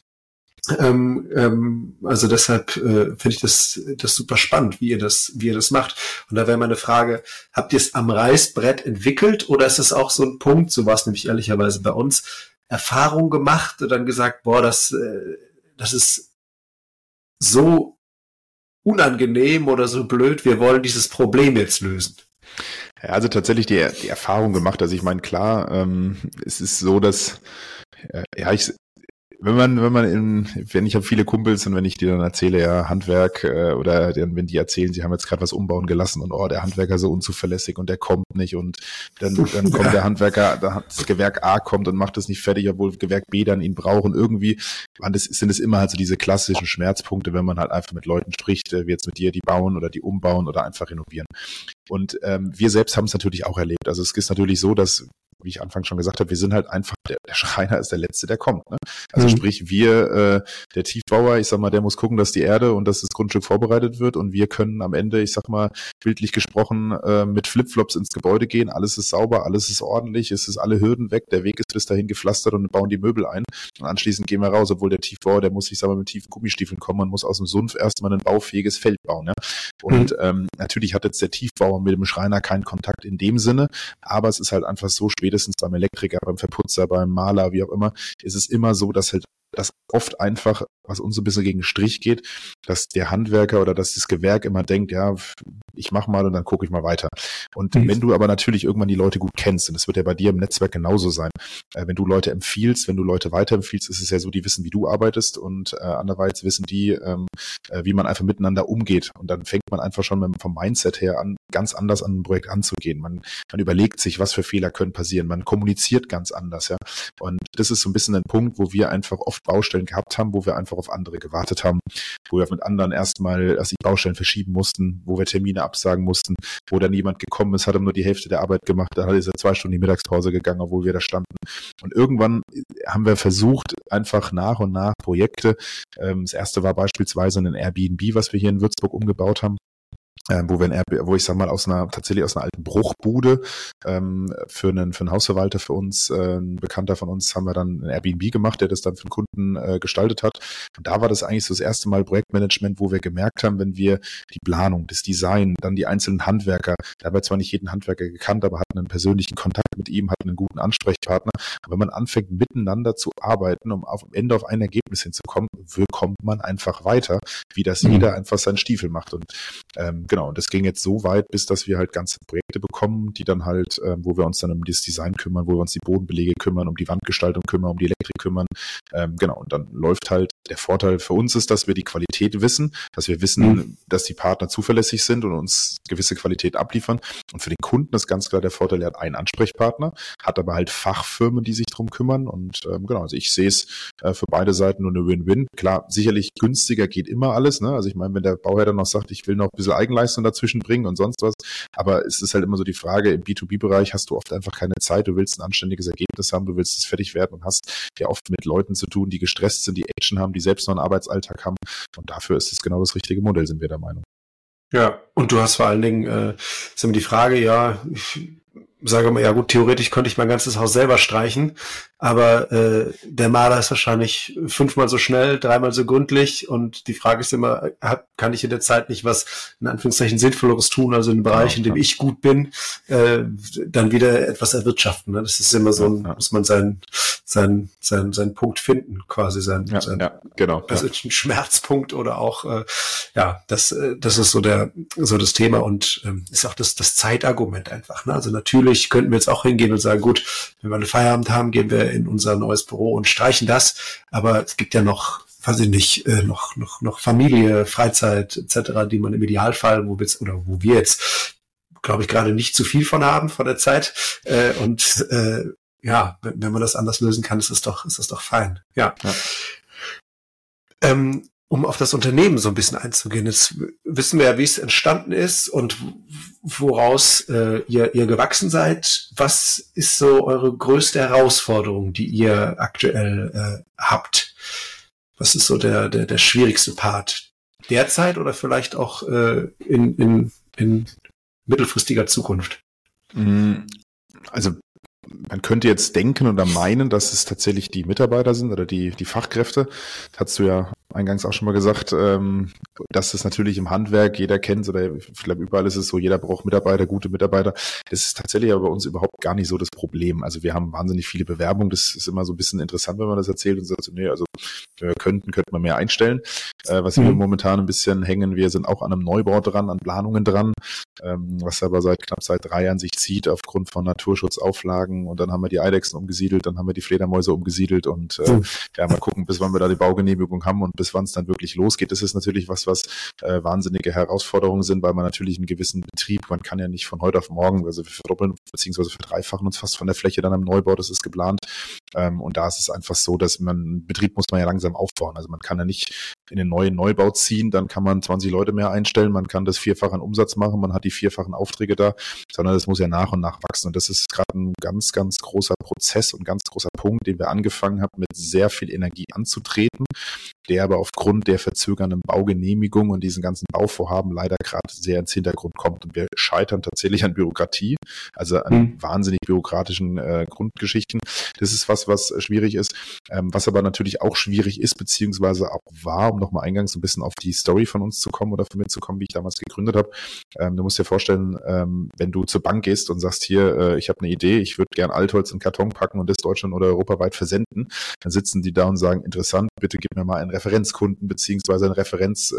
Also deshalb finde ich das super spannend, wie ihr das macht. Und da wäre meine Frage, habt ihr es am Reißbrett entwickelt oder ist es auch so ein Punkt, so war es nämlich ehrlicherweise bei uns, Erfahrung gemacht und dann gesagt, boah, das ist so unangenehm oder so blöd, wir wollen dieses Problem jetzt lösen? Ja, also tatsächlich die Erfahrung gemacht. Also ich meine, klar, es ist so, dass wenn ich habe viele Kumpels und wenn ich dir dann erzähle, ja, Handwerk oder wenn die erzählen, sie haben jetzt gerade was umbauen gelassen und der Handwerker so unzuverlässig und der kommt nicht und dann kommt der Handwerker, das Gewerk A kommt und macht das nicht fertig, obwohl Gewerk B dann ihn brauchen. Irgendwie sind es immer halt so diese klassischen Schmerzpunkte, wenn man halt einfach mit Leuten spricht, wie jetzt mit dir, die bauen oder die umbauen oder einfach renovieren. Und wir selbst haben es natürlich auch erlebt. Also es ist natürlich so, dass, wie ich anfangs schon gesagt habe, wir sind halt einfach, der Schreiner ist der Letzte, der kommt. Ne? Also sprich, wir, der Tiefbauer, ich sag mal, der muss gucken, dass die Erde und dass das Grundstück vorbereitet wird und wir können am Ende, ich sag mal, bildlich gesprochen, mit Flipflops ins Gebäude gehen, alles ist sauber, alles ist ordentlich, es ist alle Hürden weg, der Weg ist bis dahin gepflastert und bauen die Möbel ein und anschließend gehen wir raus, obwohl der Tiefbauer, der muss, ich sag mal, mit tiefen Gummistiefeln kommen und muss aus dem Sumpf erstmal ein baufähiges Feld bauen. Ja? Und natürlich hat jetzt der Tiefbauer mit dem Schreiner keinen Kontakt in dem Sinne, aber es ist halt einfach so, spätestens beim Elektriker, beim Verputzer, beim Maler, wie auch immer, ist es immer so, dass halt das oft einfach, was uns so ein bisschen gegen den Strich geht, dass der Handwerker oder dass das Gewerk immer denkt, ja, ich mach mal und dann gucke ich mal weiter. Und wenn du aber natürlich irgendwann die Leute gut kennst, und das wird ja bei dir im Netzwerk genauso sein, wenn du Leute empfiehlst, wenn du Leute weiterempfiehlst, ist es ja so, die wissen, wie du arbeitest und andererseits wissen die, wie man einfach miteinander umgeht. Und dann fängt man einfach schon vom Mindset her an, ganz anders an ein Projekt anzugehen. Man überlegt sich, was für Fehler können passieren. Man kommuniziert ganz anders, ja. Und das ist so ein bisschen ein Punkt, wo wir einfach oft Baustellen gehabt haben, wo wir einfach auf andere gewartet haben, wo wir mit anderen erstmal die Baustellen verschieben mussten, wo wir Termine absagen mussten, wo dann jemand gekommen ist, hat ihm nur die Hälfte der Arbeit gemacht, dann ist er 2 Stunden in die Mittagspause gegangen, obwohl wir da standen. Und irgendwann haben wir versucht, einfach nach und nach Projekte, das erste war beispielsweise ein Airbnb, was wir hier in Würzburg umgebaut haben, wo ich sag mal tatsächlich aus einer alten Bruchbude für einen Hausverwalter für uns, ein Bekannter von uns, haben wir dann ein Airbnb gemacht, der das dann für den Kunden gestaltet hat. Und da war das eigentlich so das erste Mal Projektmanagement, wo wir gemerkt haben, wenn wir die Planung, das Design, dann die einzelnen Handwerker, da haben wir zwar nicht jeden Handwerker gekannt, aber hatten einen persönlichen Kontakt mit ihm, hatten einen guten Ansprechpartner. Und wenn man anfängt, miteinander zu arbeiten, um am Ende auf ein Ergebnis hinzukommen, kommt man einfach weiter, wie das jeder einfach seinen Stiefel macht. Und genau, und das ging jetzt so weit, bis dass wir halt ganze Projekte bekommen, die dann halt, wo wir uns dann um das Design kümmern, wo wir uns die Bodenbelege kümmern, um die Wandgestaltung kümmern, um die Elektrik kümmern. Genau, und dann läuft halt der Vorteil für uns ist, dass wir die Qualität wissen, dass wir wissen, dass die Partner zuverlässig sind und uns gewisse Qualität abliefern. Und für den Kunden ist ganz klar der Vorteil, er hat einen Ansprechpartner, hat aber halt Fachfirmen, die sich drum kümmern. Und genau, also ich sehe es für beide Seiten nur eine Win-Win. Klar, sicherlich günstiger geht immer alles. Ne? Also ich meine, wenn der Bauherr dann noch sagt, ich will noch ein bisschen Eigenleistung dazwischen bringen und sonst was, aber es ist halt immer so die Frage, im B2B-Bereich hast du oft einfach keine Zeit, du willst ein anständiges Ergebnis haben, du willst es fertig werden und hast ja oft mit Leuten zu tun, die gestresst sind, die Action haben, die selbst noch einen Arbeitsalltag haben. Und dafür ist es genau das richtige Modell, sind wir der Meinung. Ja, und du hast vor allen Dingen, ist immer die Frage, ja, ich sage mal, ja gut, theoretisch könnte ich mein ganzes Haus selber streichen, aber der Maler ist wahrscheinlich 5-mal so schnell, 3-mal so gründlich und die Frage ist immer, kann ich in der Zeit nicht was, in Anführungszeichen, Sinnvolleres tun, also im Bereich, in dem ich gut bin, dann wieder etwas erwirtschaften. Ne? Das ist immer so, muss man seinen Punkt finden, quasi genau. Also ein Schmerzpunkt oder auch, das ist so das Thema und ist auch das Zeitargument einfach. Ne? Also natürlich könnten wir jetzt auch hingehen und sagen, gut, wenn wir eine Feierabend haben, gehen wir in unser neues Büro und streichen das. Aber es gibt ja noch, weiß ich nicht, noch Familie, Freizeit etc., die man im Idealfall, wo wir jetzt, glaube ich, gerade nicht zu viel von haben von der Zeit. Wenn man das anders lösen kann, ist es doch fein. Ja. Um auf das Unternehmen so ein bisschen einzugehen, jetzt wissen wir ja, wie es entstanden ist und woraus ihr gewachsen seid. Was ist so eure größte Herausforderung, die ihr aktuell habt? Was ist so der schwierigste Part derzeit oder vielleicht auch in mittelfristiger Zukunft? Also man könnte jetzt denken oder meinen, dass es tatsächlich die Mitarbeiter sind oder die Fachkräfte. Das hast du ja eingangs auch schon mal gesagt, dass es natürlich im Handwerk jeder kennt oder ich glaube überall ist es so, jeder braucht Mitarbeiter, gute Mitarbeiter. Das ist tatsächlich aber bei uns überhaupt gar nicht so das Problem. Also wir haben wahnsinnig viele Bewerbungen. Das ist immer so ein bisschen interessant, wenn man das erzählt und sagt, so, nee, also wir könnten wir mehr einstellen. Was wir momentan ein bisschen hängen, wir sind auch an einem Neubau dran, an Planungen dran, was aber seit 3 Jahren sich zieht aufgrund von Naturschutzauflagen und dann haben wir die Eidechsen umgesiedelt, dann haben wir die Fledermäuse umgesiedelt und mal gucken, bis wann wir da die Baugenehmigung haben und bis wann es dann wirklich losgeht. Das ist natürlich was wahnsinnige Herausforderungen sind, weil man natürlich einen gewissen Betrieb, man kann ja nicht von heute auf morgen, also wir verdoppeln bzw. verdreifachen uns fast von der Fläche dann am Neubau, das ist geplant. Und da ist es einfach so, dass einen Betrieb muss man ja langsam aufbauen. Also man kann ja nicht in den neuen Neubau ziehen, dann kann man 20 Leute mehr einstellen, man kann das 4-fach an Umsatz machen, man hat die 4-fachen Aufträge da, sondern das muss ja nach und nach wachsen. Und das ist gerade ein ganz, ganz großer Prozess und ganz großer Punkt, den wir angefangen haben, mit sehr viel Energie anzutreten, der aber aufgrund der verzögernden Baugenehmigung und diesen ganzen Bauvorhaben leider gerade sehr ins Hintergrund kommt. Und wir scheitern tatsächlich an Bürokratie, also an wahnsinnig bürokratischen Grundgeschichten. Das ist was schwierig ist. Was aber natürlich auch schwierig ist, beziehungsweise auch war, um nochmal eingangs so ein bisschen auf die Story von uns zu kommen oder von mir zu kommen, wie ich damals gegründet habe. Du musst dir vorstellen, wenn du zur Bank gehst und sagst, hier, ich habe eine Idee, ich würde gern Altholz in Karton packen und das Deutschland oder europaweit versenden, dann sitzen die da und sagen, interessant, bitte gib mir mal einen Referenzkunden beziehungsweise eine Referenz,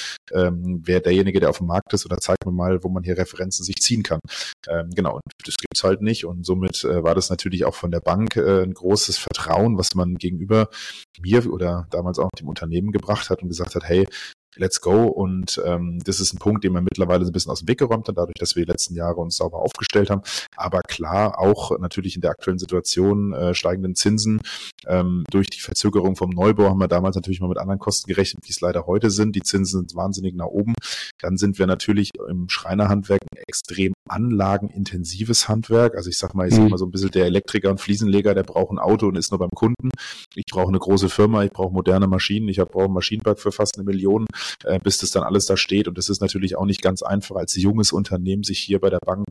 wer derjenige, der auf dem Markt ist, oder zeig mir mal, wo man hier Referenzen sich ziehen kann. Genau, und das gibt's halt nicht und somit war das natürlich auch von der Bank ein großes Vertrauen, was man gegenüber mir oder damals auch dem Unternehmen gebracht hat und gesagt hat, hey, let's go. Und das ist ein Punkt, den man mittlerweile so ein bisschen aus dem Weg geräumt hat, dadurch, dass wir die letzten Jahre uns sauber aufgestellt haben. Aber klar, auch natürlich in der aktuellen Situation, steigenden Zinsen, durch die Verzögerung vom Neubau haben wir damals natürlich mal mit anderen Kosten gerechnet, die es leider heute sind. Die Zinsen sind wahnsinnig nach oben. Dann sind wir natürlich im Schreinerhandwerk ein extrem anlagenintensives Handwerk. Also ich sag mal so ein bisschen der Elektriker und Fliesenleger, der braucht ein Auto und ist nur beim Kunden. Ich brauche eine große Firma, ich brauche moderne Maschinen, ich brauche einen Maschinenpark für fast 1 Million, bis das dann alles da steht. Und das ist natürlich auch nicht ganz einfach, als junges Unternehmen sich hier bei der Bank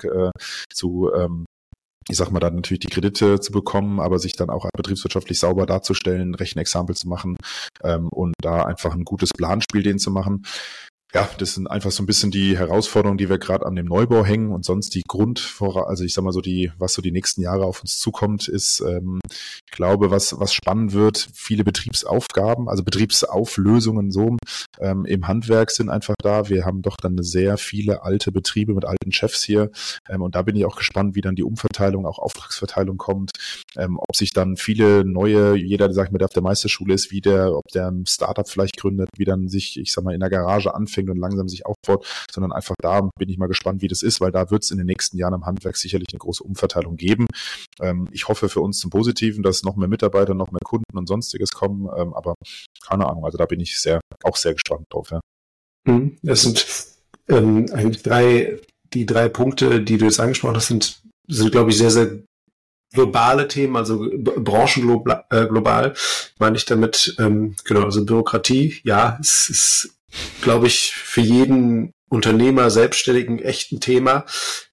ich sag mal, dann natürlich die Kredite zu bekommen, aber sich dann auch betriebswirtschaftlich sauber darzustellen, Rechenexempel zu machen und da einfach ein gutes Planspiel denen zu machen. Ja, das sind einfach so ein bisschen die Herausforderungen, die wir gerade an dem Neubau hängen, und sonst die also ich sag mal so was so die nächsten Jahre auf uns zukommt, ist, ich glaube, was spannend wird, viele Betriebsaufgaben, also Betriebsauflösungen so im Handwerk sind einfach da. Wir haben doch dann sehr viele alte Betriebe mit alten Chefs hier, und da bin ich auch gespannt, wie dann die Umverteilung, auch Auftragsverteilung kommt, ob sich dann viele neue, jeder, der sagt mir, der auf der Meisterschule ist, ob der ein Startup vielleicht gründet, wie dann sich, ich sag mal, in der Garage anfängt und langsam sich aufbaut, sondern einfach da bin ich mal gespannt, wie das ist, weil da wird es in den nächsten Jahren im Handwerk sicherlich eine große Umverteilung geben. Ich hoffe für uns zum Positiven, dass noch mehr Mitarbeiter, noch mehr Kunden und Sonstiges kommen, aber keine Ahnung, also da bin ich auch sehr gespannt drauf. Ja. Das sind eigentlich die drei Punkte, die du jetzt angesprochen hast, sind glaube ich, sehr, sehr globale Themen, also branchenglobal, meine ich damit, genau, also Bürokratie, ja, es ist, glaube ich, für jeden Unternehmer, Selbstständigen echt ein Thema,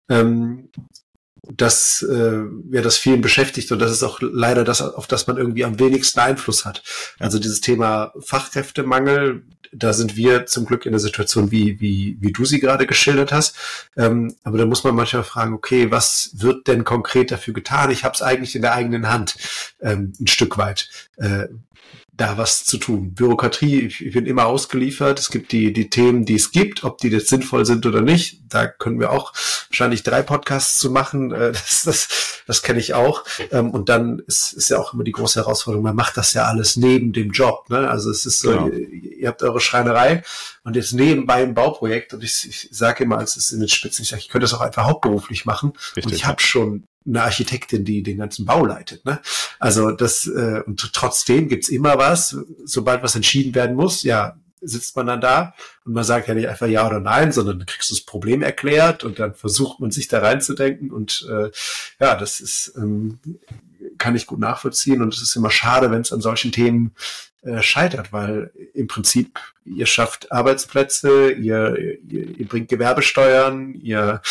das vielen beschäftigt, und das ist auch leider das, auf das man irgendwie am wenigsten Einfluss hat. Also dieses Thema Fachkräftemangel, da sind wir zum Glück in der Situation, wie du sie gerade geschildert hast. Aber da muss man manchmal fragen, okay, was wird denn konkret dafür getan? Ich habe es eigentlich in der eigenen Hand, ein Stück weit. Da was zu tun. Bürokratie, ich bin immer ausgeliefert. Es gibt die Themen, die es gibt, ob die jetzt sinnvoll sind oder nicht. Da können wir auch wahrscheinlich 3 Podcasts zu machen. Das kenne ich auch. Und dann ist ja auch immer die große Herausforderung, man macht das ja alles neben dem Job. Ne? Also es ist so, genau. Ihr habt eure Schreinerei und jetzt nebenbei ein Bauprojekt. Und ich sage immer, als es in den Spitzen, ich könnte das auch einfach hauptberuflich machen. Richtig, und ich habe schon eine Architektin, die den ganzen Bau leitet, ne? Also und trotzdem gibt's immer was, sobald was entschieden werden muss, ja, sitzt man dann da und man sagt ja nicht einfach ja oder nein, sondern dann kriegst du das Problem erklärt und dann versucht man sich da reinzudenken und ja, das ist kann ich gut nachvollziehen, und es ist immer schade, wenn es an solchen Themen scheitert, weil im Prinzip ihr schafft Arbeitsplätze, ihr bringt Gewerbesteuern, ihr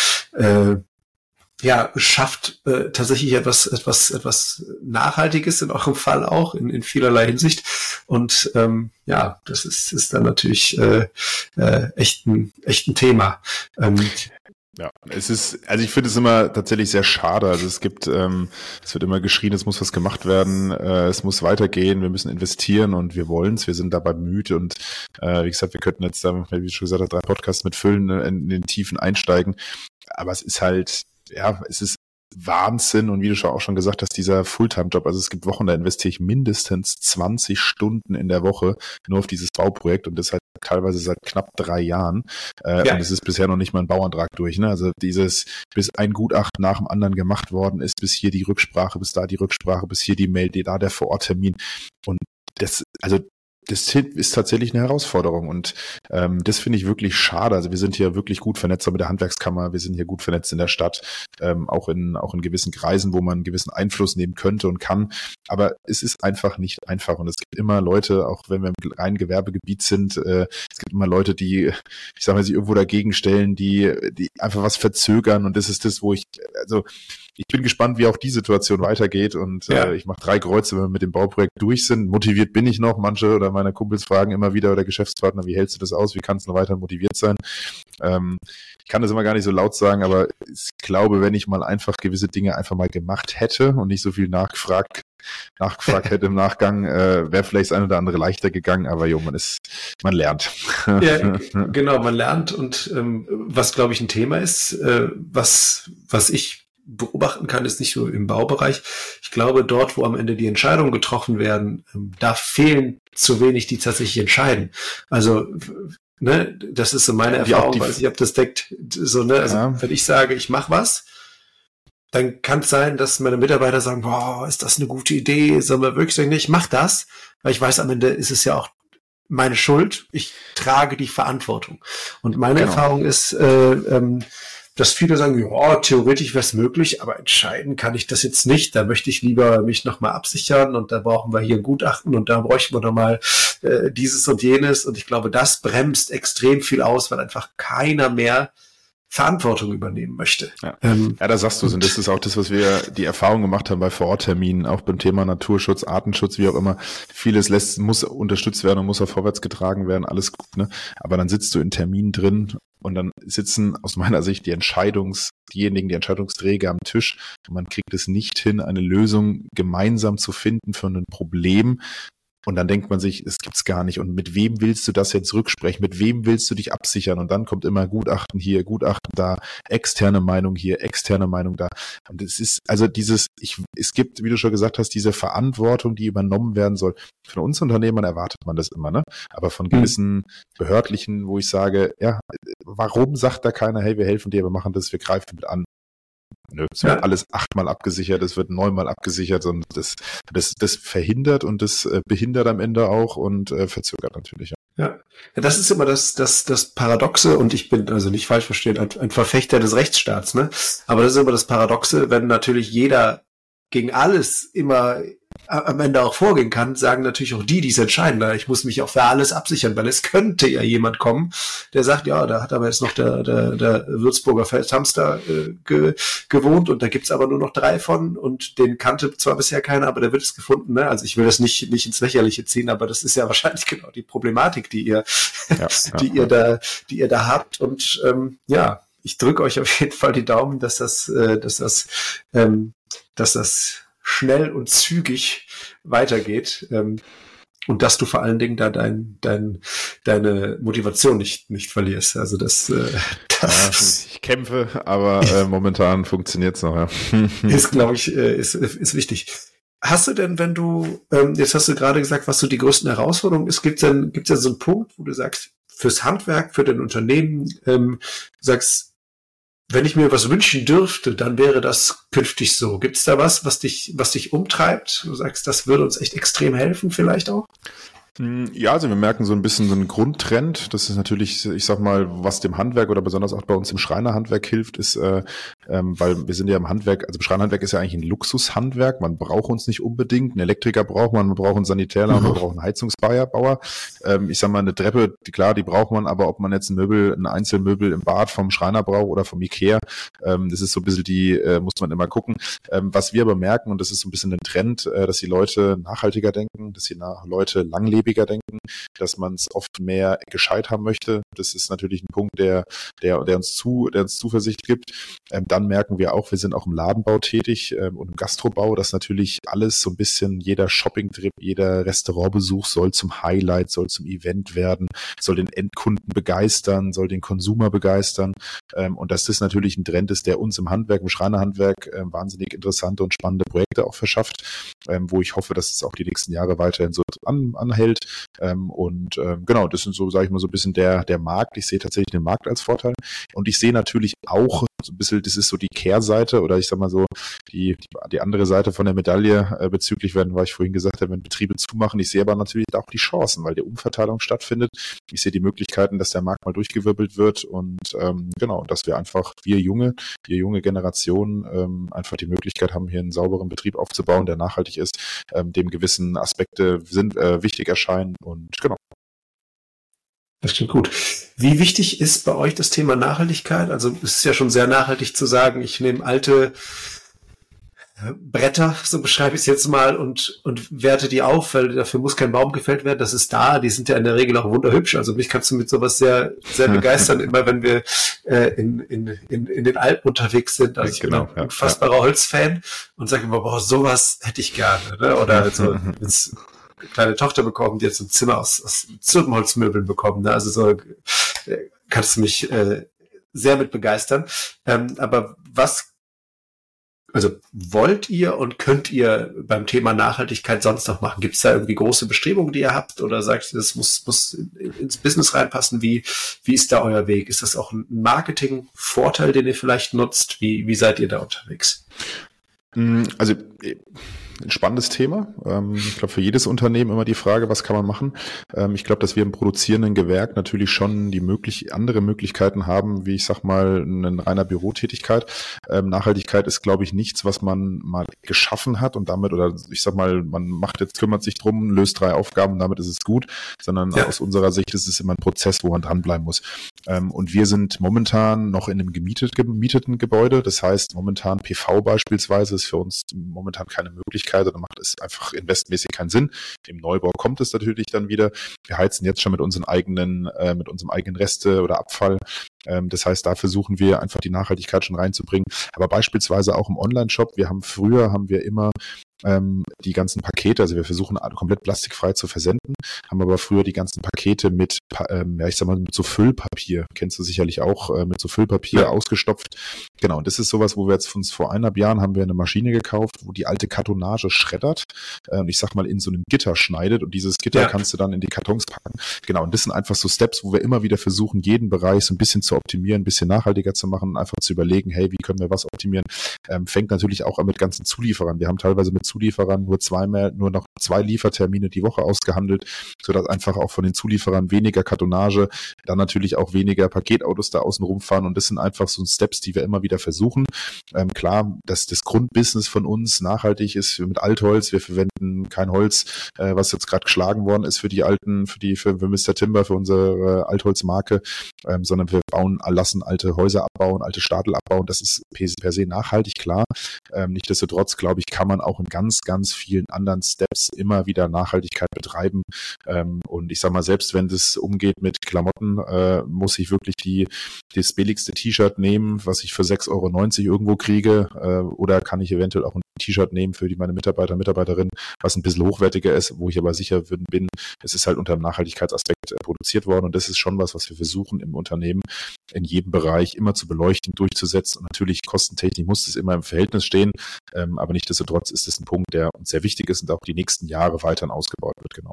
schafft tatsächlich etwas Nachhaltiges in eurem Fall auch in vielerlei Hinsicht, und das ist dann natürlich echt ein Thema. Ja, also ich finde es immer tatsächlich sehr schade. Also es wird immer geschrien, es muss was gemacht werden, es muss weitergehen, wir müssen investieren und wir wollen's, wir sind dabei bemüht, und wie gesagt, wir könnten jetzt, wie ich schon gesagt habe, 3 Podcasts mitfüllen, in den Tiefen einsteigen, aber es ist halt, ja, es ist Wahnsinn, und wie du auch schon gesagt hast, dieser Fulltime-Job, also es gibt Wochen, da investiere ich mindestens 20 Stunden in der Woche nur auf dieses Bauprojekt, und das halt teilweise seit knapp 3 Jahren, und es ist bisher noch nicht mal ein Bauantrag durch, ne? Also bis ein Gutachten nach dem anderen gemacht worden ist, bis hier die Rücksprache, bis da die Rücksprache, bis hier die Mail, da der Vororttermin, und das ist tatsächlich eine Herausforderung, und das finde ich wirklich schade. Also wir sind hier wirklich gut vernetzt mit der Handwerkskammer, wir sind hier gut vernetzt in der Stadt, auch in gewissen Kreisen, wo man einen gewissen Einfluss nehmen könnte und kann, aber es ist einfach nicht einfach, und es gibt immer Leute, auch wenn wir im reinen Gewerbegebiet sind, es gibt immer Leute, die, ich sag mal, sich irgendwo dagegen stellen, die einfach was verzögern, und das ist das, wo ich bin gespannt, wie auch die Situation weitergeht, und ich mache 3 Kreuze, wenn wir mit dem Bauprojekt durch sind. Motiviert bin ich noch. Manche oder meine Kumpels fragen immer wieder, oder Geschäftspartner, wie hältst du das aus? Wie kannst du noch weiter motiviert sein? Ich kann das immer gar nicht so laut sagen, aber ich glaube, wenn ich mal einfach gewisse Dinge einfach mal gemacht hätte und nicht so viel nachgefragt hätte im Nachgang, wäre vielleicht das eine oder andere leichter gegangen, aber man lernt. Ja, genau, man lernt, und was, glaube ich, ein Thema ist, was ich beobachten kann, ist nicht nur im Baubereich. Ich glaube, dort, wo am Ende die Entscheidungen getroffen werden, da fehlen zu wenig, die tatsächlich entscheiden. Also, ne, das ist so meine Erfahrung, weiß ich, ob das deckt, so, ne, also, wenn ich sage, ich mache was, dann kann es sein, dass meine Mitarbeiter sagen, boah, ist das eine gute Idee? Sollen wir wirklich sagen, nee, ich mach das, weil ich weiß, am Ende ist es ja auch meine Schuld. Ich trage die Verantwortung. Und meine Erfahrung ist, dass viele sagen, ja, theoretisch wäre es möglich, aber entscheiden kann ich das jetzt nicht. Da möchte ich lieber mich nochmal absichern, und da brauchen wir hier ein Gutachten, und da bräuchten wir nochmal dieses und jenes. Und ich glaube, das bremst extrem viel aus, weil einfach keiner mehr Verantwortung übernehmen möchte. Ja, ja, da sagst du es. Und das ist auch das, was wir die Erfahrung gemacht haben bei Vorortterminen, auch beim Thema Naturschutz, Artenschutz, wie auch immer. Vieles muss unterstützt werden und muss auch vorwärts getragen werden, alles gut, ne? Aber dann sitzt du in Terminen drin und dann sitzen aus meiner Sicht die Entscheidungsträger am Tisch und man kriegt es nicht hin, eine Lösung gemeinsam zu finden für ein Problem. Und dann denkt man sich, es gibt's gar nicht. Und mit wem willst du das jetzt rücksprechen? Mit wem willst du dich absichern? Und dann kommt immer Gutachten hier, Gutachten da, externe Meinung hier, externe Meinung da. Und es ist also es gibt, wie du schon gesagt hast, diese Verantwortung, die übernommen werden soll. Von uns Unternehmern erwartet man das immer, ne? Aber von gewissen Behördlichen, wo ich sage, ja, warum sagt da keiner, hey, wir helfen dir, wir machen das, wir greifen mit an? Nö, es wird alles 8-mal abgesichert, es wird 9-mal abgesichert und das verhindert und das behindert am Ende auch und verzögert natürlich. Ja, das ist immer das Paradoxe und ich bin also nicht falsch verstehen, ein Verfechter des Rechtsstaats, ne? Aber das ist immer das Paradoxe, wenn natürlich jeder gegen alles immer am Ende auch vorgehen kann, sagen natürlich auch die es entscheiden. Ich muss mich auch für alles absichern, weil es könnte ja jemand kommen, der sagt, ja, da hat aber jetzt noch der Würzburger Feldhamster gewohnt und da gibt's aber nur noch 3 von und den kannte zwar bisher keiner, aber der wird es gefunden. Ne? Also ich will das nicht ins Lächerliche ziehen, aber das ist ja wahrscheinlich genau die Problematik, die ihr da habt und ich drücke euch auf jeden Fall die Daumen, dass das schnell und zügig weitergeht und dass du vor allen Dingen da deine Motivation nicht verlierst. Also ich kämpfe, aber momentan funktioniert's noch. Ja. Ist, glaube ich, ist wichtig. Hast du denn, wenn du jetzt hast du gerade gesagt, was so die größten Herausforderungen ist, gibt's ja so einen Punkt, wo du sagst, fürs Handwerk, für dein Unternehmen, sagst, wenn ich mir was wünschen dürfte, dann wäre das künftig so. Gibt's da was dich umtreibt? Du sagst, das würde uns echt extrem helfen vielleicht auch? Ja, also wir merken so ein bisschen so einen Grundtrend. Das ist natürlich, ich sag mal, was dem Handwerk oder besonders auch bei uns im Schreinerhandwerk hilft, ist, weil wir sind ja im Handwerk, also im Schreinerhandwerk ist ja eigentlich ein Luxushandwerk. Man braucht uns nicht unbedingt. Einen Elektriker braucht man braucht einen Sanitärler, man braucht einen Heizungsbauer. Ich sag mal, eine Treppe, die braucht man, aber ob man jetzt ein Einzelmöbel im Bad vom Schreiner braucht oder vom Ikea, das ist so ein bisschen muss man immer gucken. Was wir aber merken, und das ist so ein bisschen ein Trend, dass die Leute nachhaltiger denken, dass die Leute langlebiger denken, dass man es oft mehr gescheit haben möchte. Das ist natürlich ein Punkt, der uns Zuversicht gibt. Dann merken wir auch, wir sind auch im Ladenbau tätig und im Gastrobau, dass natürlich alles so ein bisschen, jeder Shopping-Trip, jeder Restaurantbesuch soll zum Highlight, soll zum Event werden, soll den Endkunden begeistern, soll den Konsumer begeistern. Und dass das natürlich ein Trend ist, der uns im Handwerk, im Schreinerhandwerk wahnsinnig interessante und spannende Projekte auch verschafft, wo ich hoffe, dass es auch die nächsten Jahre weiterhin so anhält. Genau, das sind so, sage ich mal, so ein bisschen der Markt. Ich sehe tatsächlich den Markt als Vorteil. Und ich sehe natürlich auch so ein bisschen, das ist so die Kehrseite oder ich sag mal so die andere Seite von der Medaille bezüglich, was ich vorhin gesagt habe, wenn Betriebe zumachen. Ich sehe aber natürlich auch die Chancen, weil die Umverteilung stattfindet. Ich sehe die Möglichkeiten, dass der Markt mal durchgewirbelt wird und genau, dass wir einfach, wir junge Generation einfach die Möglichkeit haben, hier einen sauberen Betrieb aufzubauen, der nachhaltig ist, dem gewissen Aspekte sind wichtig erscheinen und genau. Das klingt gut. Wie wichtig ist bei euch das Thema Nachhaltigkeit? Also es ist ja schon sehr nachhaltig zu sagen, ich nehme alte Bretter, so beschreibe ich es jetzt mal, und werte die auf, weil dafür muss kein Baum gefällt werden. Das ist da. Die sind ja in der Regel auch wunderhübsch. Also mich kannst du mit sowas sehr, sehr begeistern, immer wenn wir in den Alpen unterwegs sind. Also ich bin ein unfassbarer Holzfan und sage immer, boah, sowas hätte ich gerne. Ne? Oder also jetzt eine kleine Tochter bekommen, die jetzt ein Zimmer aus Zirbenholzmöbeln bekommen. Ne? Also so kannst du mich sehr mit begeistern. Aber also wollt ihr und könnt ihr beim Thema Nachhaltigkeit sonst noch machen? Gibt es da irgendwie große Bestrebungen, die ihr habt? Oder sagt ihr, das muss ins Business reinpassen? Wie ist da euer Weg? Ist das auch ein Marketing-Vorteil, den ihr vielleicht nutzt? Wie seid ihr da unterwegs? Also ein spannendes Thema. Ich glaube, für jedes Unternehmen immer die Frage, was kann man machen? Ich glaube, dass wir im produzierenden Gewerk natürlich schon andere Möglichkeiten haben, wie ich sag mal, eine reiner Bürotätigkeit. Nachhaltigkeit ist, glaube ich, nichts, was man mal geschaffen hat und damit, oder ich sag mal, kümmert sich drum, löst 3 Aufgaben und damit ist es gut, sondern aus unserer Sicht ist es immer ein Prozess, wo man dranbleiben muss. Und wir sind momentan noch in einem gemieteten Gebäude. Das heißt, momentan PV beispielsweise ist für uns momentan keine Möglichkeit oder macht es einfach investmäßig keinen Sinn. Im Neubau kommt es natürlich dann wieder. Wir heizen jetzt schon mit unserem eigenen Reste oder Abfall. Das heißt, da versuchen wir einfach die Nachhaltigkeit schon reinzubringen. Aber beispielsweise auch im Online-Shop. Früher haben wir immer die ganzen Pakete, also wir versuchen komplett plastikfrei zu versenden, haben aber früher die ganzen Pakete mit so Füllpapier, kennst du sicherlich auch, mit so Füllpapier ausgestopft. Genau, und das ist sowas, wo wir jetzt vor 1,5 Jahren haben wir eine Maschine gekauft, wo die alte Kartonage schreddert, ich sag mal in so einem Gitter schneidet und dieses Gitter kannst du dann in die Kartons packen. Genau, und das sind einfach so Steps, wo wir immer wieder versuchen, jeden Bereich so ein bisschen zu optimieren, ein bisschen nachhaltiger zu machen, einfach zu überlegen, hey, wie können wir was optimieren? Fängt natürlich auch an mit ganzen Zulieferern. Wir haben teilweise mit Zulieferern nur noch 2 Liefertermine die Woche ausgehandelt, sodass einfach auch von den Zulieferern weniger Kartonage, dann natürlich auch weniger Paketautos da außen rumfahren und das sind einfach so Steps, die wir immer wieder versuchen. Klar, dass das Grundbusiness von uns nachhaltig ist mit Altholz. Wir verwenden kein Holz, was jetzt gerade geschlagen worden ist für Mr. Timber, für unsere Altholzmarke, sondern wir lassen alte Häuser abbauen, alte Stadel abbauen. Das ist per se nachhaltig, klar. Nichtsdestotrotz, glaube ich, kann man auch in ganz, ganz vielen anderen Steps immer wieder Nachhaltigkeit betreiben. Und ich sage mal, selbst wenn das umgeht mit Klamotten, muss ich wirklich das billigste T-Shirt nehmen, was ich für 6,90 € irgendwo kriege, oder kann ich eventuell auch ein T-Shirt nehmen für meine Mitarbeiter, Mitarbeiterinnen, was ein bisschen hochwertiger ist, wo ich aber sicher bin, es ist halt unter dem Nachhaltigkeitsaspekt produziert worden und das ist schon was wir versuchen im Unternehmen in jedem Bereich immer zu beleuchten, durchzusetzen und natürlich kostentechnisch muss das immer im Verhältnis stehen, aber nichtsdestotrotz ist es ein Punkt, der uns sehr wichtig ist und auch die nächsten Jahre weiterhin ausgebaut wird, genau.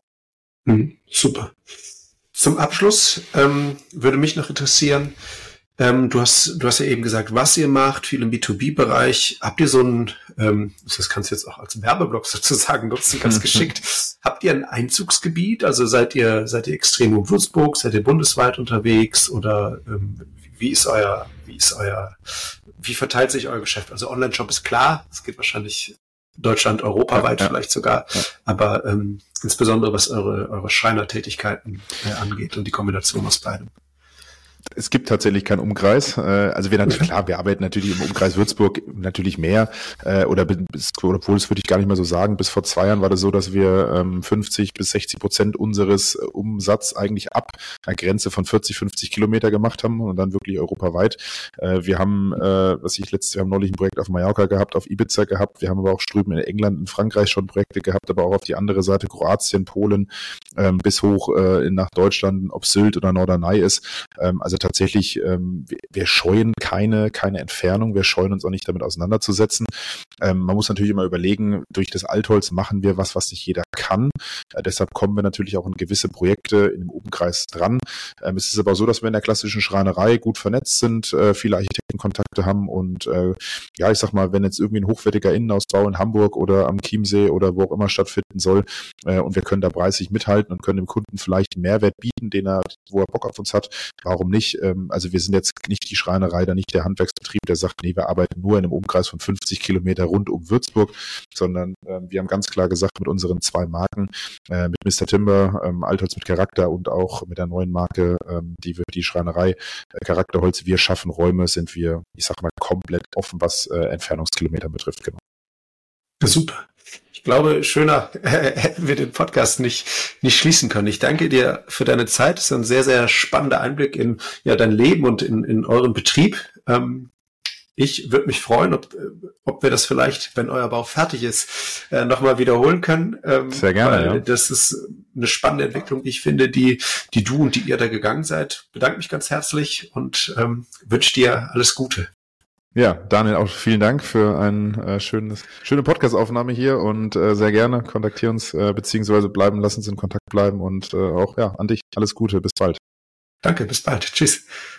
Super. Zum Abschluss würde mich noch interessieren, du hast ja eben gesagt, was ihr macht, viel im B2B-Bereich. Habt ihr so ein, das kannst du jetzt auch als Werbeblock sozusagen nutzen, ganz geschickt. Habt ihr ein Einzugsgebiet? Also seid ihr extrem um Würzburg? Seid ihr bundesweit unterwegs? Oder wie verteilt sich euer Geschäft? Also Online-Shop ist klar, es geht wahrscheinlich Deutschland, europaweit vielleicht sogar, aber insbesondere was eure Schreinertätigkeiten angeht und die Kombination aus beidem. Es gibt tatsächlich keinen Umkreis. Also wir arbeiten natürlich im Umkreis Würzburg natürlich mehr, obwohl das würde ich gar nicht mehr so sagen. Bis vor 2 Jahren war das so, dass wir 50-60% unseres Umsatz eigentlich ab einer Grenze von 40-50 Kilometer gemacht haben und dann wirklich europaweit. Wir haben neulich ein Projekt auf Mallorca gehabt, auf Ibiza gehabt. Wir haben aber auch drüben in England, in Frankreich schon Projekte gehabt, aber auch auf die andere Seite Kroatien, Polen, bis hoch nach Deutschland, ob Sylt oder Norderney ist. Also tatsächlich, wir scheuen keine Entfernung, wir scheuen uns auch nicht damit auseinanderzusetzen. Man muss natürlich immer überlegen, durch das Altholz machen wir was nicht jeder kann. Deshalb kommen wir natürlich auch in gewisse Projekte in dem Umkreis dran. Es ist aber so, dass wir in der klassischen Schreinerei gut vernetzt sind, viele Architektenkontakte haben und ich sag mal, wenn jetzt irgendwie ein hochwertiger Innenausbau in Hamburg oder am Chiemsee oder wo auch immer stattfinden soll und wir können da preislich mithalten und können dem Kunden vielleicht einen Mehrwert bieten, wo er Bock auf uns hat, warum nicht? Also wir sind jetzt nicht die Schreinerei, da nicht der Handwerksbetrieb, der sagt, nee, wir arbeiten nur in einem Umkreis von 50 Kilometer rund um Würzburg, sondern wir haben ganz klar gesagt, mit unseren 2 Marken, mit Mr. Timber, Altholz mit Charakter und auch mit der neuen Marke, die Schreinerei Charakterholz, wir schaffen Räume, sind wir, ich sag mal, komplett offen, was Entfernungskilometer betrifft, genau. Super. Ich glaube, schöner hätten wir den Podcast nicht schließen können. Ich danke dir für deine Zeit. Das ist ein sehr, sehr spannender Einblick in dein Leben und in euren Betrieb. Ich würde mich freuen, ob wir das vielleicht, wenn euer Bau fertig ist, nochmal wiederholen können. Sehr gerne, weil das ist eine spannende Entwicklung, ich finde, die du und die ihr da gegangen seid. Bedanke mich ganz herzlich und wünsche dir alles Gute. Ja, Daniel, auch vielen Dank für eine schöne Podcast-Aufnahme hier und sehr gerne kontaktieren uns, beziehungsweise lass uns in Kontakt bleiben und auch an dich alles Gute, bis bald. Danke, bis bald. Tschüss.